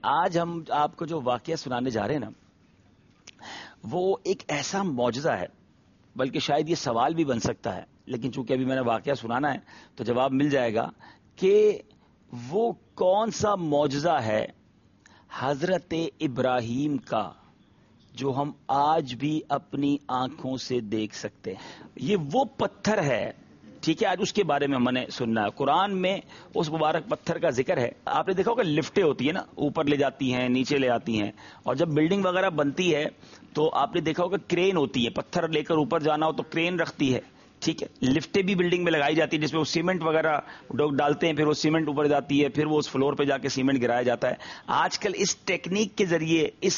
آج ہم آپ کو جو واقعہ سنانے جا رہے ہیں نا، وہ ایک ایسا معجزہ ہے، بلکہ شاید یہ سوال بھی بن سکتا ہے، لیکن چونکہ ابھی میں نے واقعہ سنانا ہے تو جواب مل جائے گا کہ وہ کون سا معجزہ ہے حضرت ابراہیم کا جو ہم آج بھی اپنی آنکھوں سے دیکھ سکتے ہیں۔ یہ وہ پتھر ہے، ٹھیک ہے، آج اس کے بارے میں ہم نے سننا ہے۔ قرآن میں اس مبارک پتھر کا ذکر ہے۔ آپ نے دیکھا ہوگا لفٹیں ہوتی ہیں نا، اوپر لے جاتی ہیں، نیچے لے آتی ہیں، اور جب بلڈنگ وغیرہ بنتی ہے تو آپ نے دیکھا ہوگا کرین ہوتی ہے، پتھر لے کر اوپر جانا ہو تو کرین رکھتی ہے، ٹھیک ہے۔ لفٹیں بھی بلڈنگ میں لگائی جاتی ہے جس میں وہ سیمنٹ وغیرہ ڈالتے ہیں، پھر وہ سیمنٹ اوپر جاتی ہے، پھر وہ اس فلور پہ جا کے سیمنٹ گرایا جاتا ہے۔ آج کل اس ٹیکنیک کے ذریعے، اس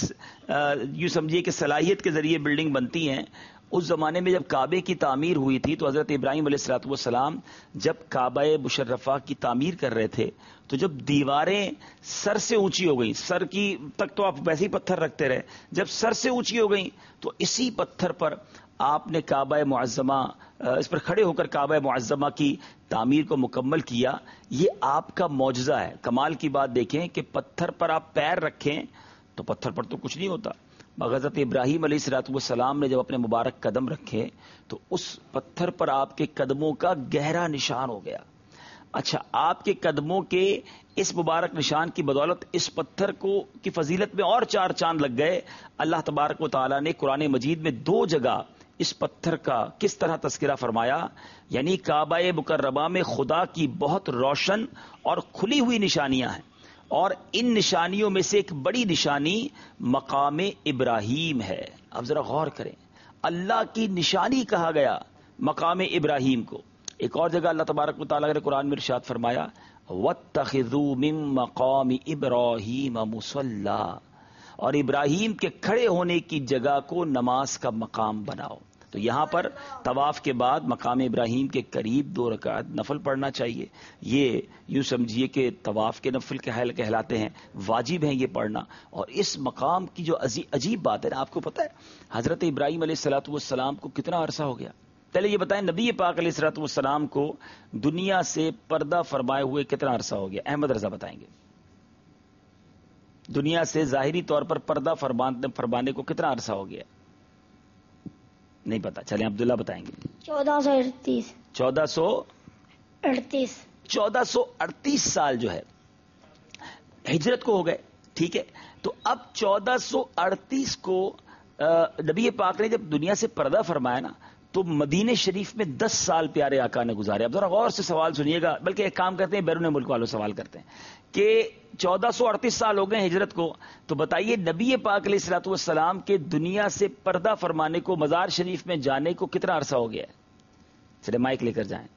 یوں سمجھیے کہ صلاحیت کے ذریعے بلڈنگ بنتی ہیں۔ اس زمانے میں جب کعبے کی تعمیر ہوئی تھی تو حضرت ابراہیم علیہ الصلوۃ والسلام جب کعبہ مشرفہ کی تعمیر کر رہے تھے تو جب دیواریں سر سے اونچی ہو گئیں، سر کی تک تو آپ ویسے ہی پتھر رکھتے رہے، جب سر سے اونچی ہو گئیں تو اسی پتھر پر آپ نے کعبہ معظمہ، اس پر کھڑے ہو کر کعبہ معظمہ کی تعمیر کو مکمل کیا۔ یہ آپ کا معجزہ ہے۔ کمال کی بات دیکھیں کہ پتھر پر آپ پیر رکھیں تو پتھر پر تو کچھ نہیں ہوتا، حضرت ابراہیم علیہ الصلوۃ والسلام نے جب اپنے مبارک قدم رکھے تو اس پتھر پر آپ کے قدموں کا گہرا نشان ہو گیا۔ اچھا، آپ کے قدموں کے اس مبارک نشان کی بدولت اس پتھر کو کی فضیلت میں اور 4 چاند لگ گئے۔ اللہ تبارک و تعالیٰ نے قرآن مجید میں 2 جگہ اس پتھر کا کس طرح تذکرہ فرمایا، یعنی کعبہ مکرمہ میں خدا کی بہت روشن اور کھلی ہوئی نشانیاں ہیں، اور ان نشانیوں میں سے ایک بڑی نشانی مقام ابراہیم ہے۔ اب ذرا غور کریں، اللہ کی نشانی کہا گیا مقام ابراہیم کو۔ ایک اور جگہ اللہ تبارک و تعالیٰ نے قرآن میں ارشاد فرمایا وَاتَّخِذُوا مِن مَّقَامِ إِبْرَاهِيمَ مُصَلًّى، اور ابراہیم کے کھڑے ہونے کی جگہ کو نماز کا مقام بناؤ۔ تو یہاں پر طواف کے بعد مقام ابراہیم کے قریب 2 رکعت نفل پڑھنا چاہیے۔ یہ یوں سمجھیے کہ طواف کے نفل کہلاتے ہیں، واجب ہیں یہ پڑھنا۔ اور اس مقام کی جو عجیب بات ہے نا، آپ کو پتہ ہے حضرت ابراہیم علیہ الصلوۃ والسلام کو کتنا عرصہ ہو گیا؟ پہلے یہ بتائیں، نبی پاک علیہ الصلوۃ والسلام کو دنیا سے پردہ فرمائے ہوئے کتنا عرصہ ہو گیا؟ احمد رضا بتائیں گے، دنیا سے ظاہری طور پر پردہ فرمانے کو کتنا عرصہ ہو گیا؟ نہیں پتا، چلیں عبداللہ بتائیں گے۔ 1438 1438 سال جو ہے ہجرت کو ہو گئے، ٹھیک ہے۔ تو اب 1438 کو نبی پاک نے جب دنیا سے پردہ فرمایا نا، تو مدینہ شریف میں 10 سال پیارے آقا نے گزارے۔ اب ذرا غور سے سوال سنیے گا، بلکہ ایک کام کرتے ہیں، بیرون ملک والوں سوال کرتے ہیں کہ 1438 سال ہو گئے ہجرت کو، تو بتائیے نبی پاک علیہ الصلوۃ والسلام کے دنیا سے پردہ فرمانے کو، مزار شریف میں جانے کو کتنا عرصہ ہو گیا ہے؟ چلے مائک لے کر جائیں،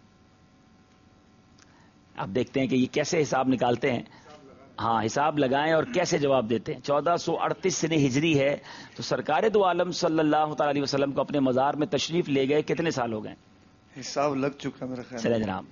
آپ دیکھتے ہیں کہ یہ کیسے حساب نکالتے ہیں۔ ہاں، حساب لگائیں اور کیسے جواب دیتے ہیں۔ 1438 سنہ ہجری ہے، تو سرکار دو عالم صلی اللہ تعالی علیہ وسلم کو اپنے مزار میں تشریف لے گئے کتنے سال ہو گئے؟ حساب لگ چکا میرا خیال۔ چلے جناب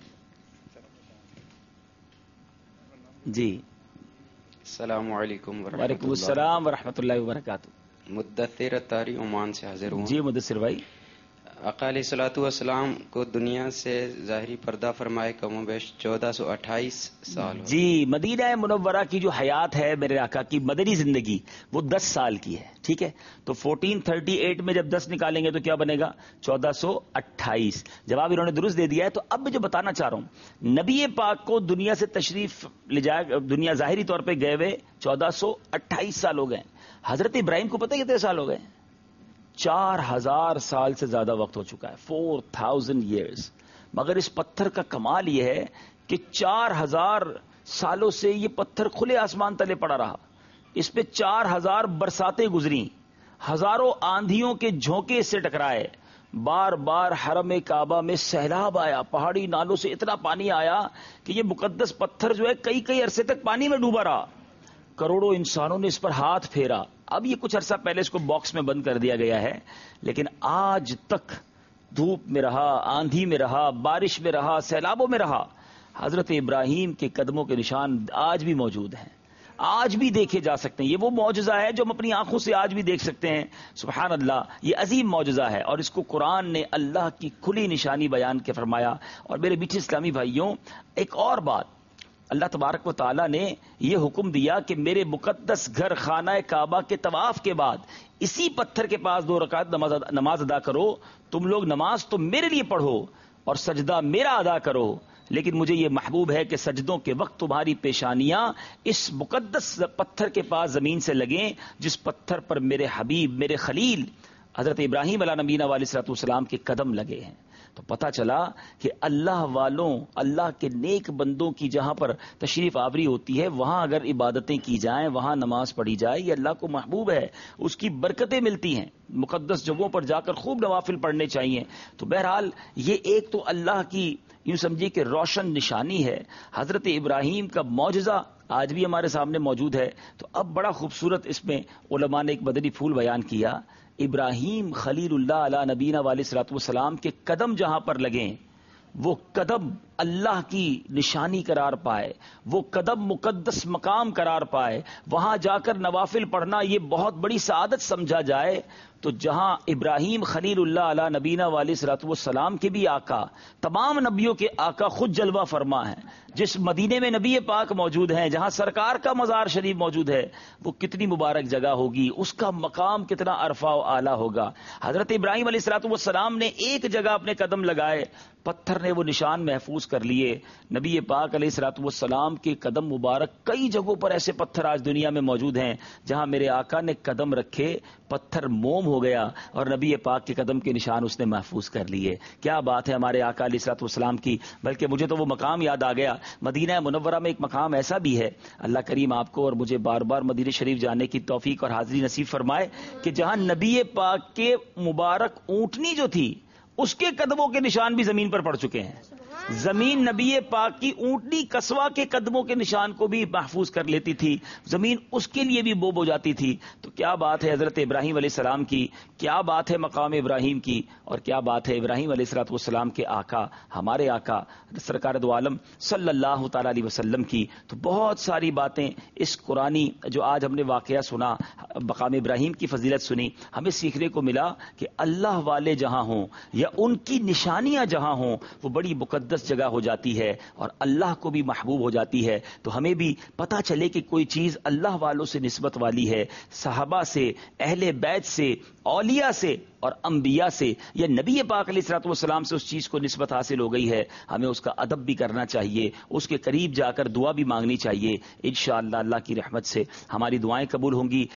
جی۔ السلام علیکم ورحمۃ اللہ۔ وعلیکم السلام ورحمۃ اللہ وبرکاتہ۔ مدثر اتاری عمان سے حاضر ہوں۔ جی مدثر بھائی، آقا علیہ الصلوۃ والسلام کو دنیا سے ظاہری پردہ فرمائے کم و بیش 1428 سال ہو۔ جی، مدینہ منورہ کی جو حیات ہے میرے آقا کی مدنی زندگی، وہ 10 سال کی ہے، ٹھیک ہے۔ تو 1438 میں جب 10 نکالیں گے تو کیا بنے گا؟ 1428۔ جواب انہوں نے درست دے دیا ہے۔ تو اب میں جو بتانا چاہ رہا ہوں، نبی پاک کو دنیا سے تشریف لے جائے، دنیا ظاہری طور پہ گئے ہوئے 1428 سال ہو گئے۔ حضرت ابراہیم کو پتہ ہے کتنے سال ہو گئے؟ 4000 سال سے زیادہ وقت ہو چکا ہے، 4000 ایئرز۔ مگر اس پتھر کا کمال یہ ہے کہ 4000 سالوں سے یہ پتھر کھلے آسمان تلے پڑا رہا، اس پہ 4000 برساتیں گزری، ہزاروں آندھیوں کے جھونکے اس سے ٹکرائے، بار بار حرم کعبہ میں سیلاب آیا، پہاڑی نالوں سے اتنا پانی آیا کہ یہ مقدس پتھر جو ہے کئی عرصے تک پانی میں ڈوبا رہا۔ کروڑوں انسانوں نے اس پر ہاتھ پھیرا۔ اب یہ کچھ عرصہ پہلے اس کو باکس میں بند کر دیا گیا ہے، لیکن آج تک دھوپ میں رہا، آندھی میں رہا، بارش میں رہا، سیلابوں میں رہا، حضرت ابراہیم کے قدموں کے نشان آج بھی موجود ہیں، آج بھی دیکھے جا سکتے ہیں۔ یہ وہ معجزہ ہے جو ہم اپنی آنکھوں سے آج بھی دیکھ سکتے ہیں۔ سبحان اللہ، یہ عظیم معجزہ ہے، اور اس کو قرآن نے اللہ کی کھلی نشانی بیان کے فرمایا۔ اور میرے میٹھے اسلامی بھائیوں، ایک اور بات، اللہ تبارک و تعالیٰ نے یہ حکم دیا کہ میرے مقدس گھر خانہ کعبہ کے طواف کے بعد اسی پتھر کے پاس 2 رکعت نماز ادا کرو. تم لوگ نماز تو میرے لیے پڑھو اور سجدہ میرا ادا کرو، لیکن مجھے یہ محبوب ہے کہ سجدوں کے وقت تمہاری پیشانیاں اس مقدس پتھر کے پاس زمین سے لگیں جس پتھر پر میرے حبیب، میرے خلیل حضرت ابراہیم علیہ نبینا علیہ الصلوۃ والسلام کے قدم لگے ہیں. تو پتہ چلا کہ اللہ والوں، اللہ کے نیک بندوں کی جہاں پر تشریف آوری ہوتی ہے وہاں اگر عبادتیں کی جائیں، وہاں نماز پڑھی جائے، یہ اللہ کو محبوب ہے، اس کی برکتیں ملتی ہیں. مقدس جگہوں پر جا کر خوب نوافل پڑھنے چاہیے. تو بہرحال یہ ایک تو اللہ کی یوں سمجھیے کہ روشن نشانی ہے. حضرت ابراہیم کا معجزہ آج بھی ہمارے سامنے موجود ہے. تو اب بڑا خوبصورت اس میں علماء نے ایک مدنی پھول بیان کیا. ابراہیم خلیل اللہ علیہ نبینا علیہ الصلوۃ والسلام کے قدم جہاں پر لگیں وہ قدم اللہ کی نشانی قرار پائے، وہ قدم مقدس مقام قرار پائے. وہاں جا کر نوافل پڑھنا یہ بہت بڑی سعادت سمجھا جائے. تو جہاں ابراہیم خلیل اللہ علیہ نبینا علیہ الصلوۃ والسلام کے بھی آقا، تمام نبیوں کے آقا خود جلوہ فرما ہیں، جس مدینے میں نبی پاک موجود ہیں، جہاں سرکار کا مزار شریف موجود ہے، وہ کتنی مبارک جگہ ہوگی، اس کا مقام کتنا عرفہ و اعلیٰ ہوگا. حضرت ابراہیم علیہ الصلوۃ والسلام نے ایک جگہ اپنے قدم لگائے، پتھر نے وہ نشان محفوظ کر لیے. نبی پاک علیہ الصلوۃ والسلام کے قدم مبارک کئی جگہوں پر ایسے پتھر آج دنیا میں موجود ہیں جہاں میرے آقا نے قدم رکھے پتھر موم ہو گیا اور نبی پاک کے قدم کے نشان اس نے محفوظ کر لیے. کیا بات ہے ہمارے آقا علیہ الصلوۃ والسلام کی. بلکہ مجھے تو وہ مقام یاد آ گیا، مدینہ منورہ میں ایک مقام ایسا بھی ہے، اللہ کریم آپ کو اور مجھے بار بار مدینہ شریف جانے کی توفیق اور حاضری نصیب فرمائے، کہ جہاں نبی پاک کے مبارک اونٹنی جو تھی اس کے قدموں کے نشان بھی زمین پر پڑ چکے ہیں. زمین نبی پاک کی اونٹنی قصوہ کے قدموں کے نشان کو بھی محفوظ کر لیتی تھی، زمین اس کے لیے بھی بوب ہو جاتی تھی. تو کیا بات ہے حضرت ابراہیم علیہ السلام کی، کیا بات ہے مقام ابراہیم کی، اور کیا بات ہے ابراہیم علیہ الصلوۃ والسلام کے آقا، ہمارے آقا سرکار دو عالم صلی اللہ تعالی علیہ وسلم کی. تو بہت ساری باتیں اس قرآنی جو آج ہم نے واقعہ سنا، مقام ابراہیم کی فضیلت سنی، ہمیں سیکھنے کو ملا کہ اللہ والے جہاں ہوں یا ان کی نشانیاں جہاں ہوں وہ بڑی مقدس جگہ ہو جاتی ہے اور اللہ کو بھی محبوب ہو جاتی ہے. تو ہمیں بھی پتہ چلے کہ کوئی چیز اللہ والوں سے نسبت والی ہے، صحابہ سے، اہل بیت سے، اولیاء سے اور انبیاء سے، یا نبی پاک علیہ الصلوۃ والسلام سے اس چیز کو نسبت حاصل ہو گئی ہے، ہمیں اس کا ادب بھی کرنا چاہیے، اس کے قریب جا کر دعا بھی مانگنی چاہیے. انشاءاللہ اللہ کی رحمت سے ہماری دعائیں قبول ہوں گی.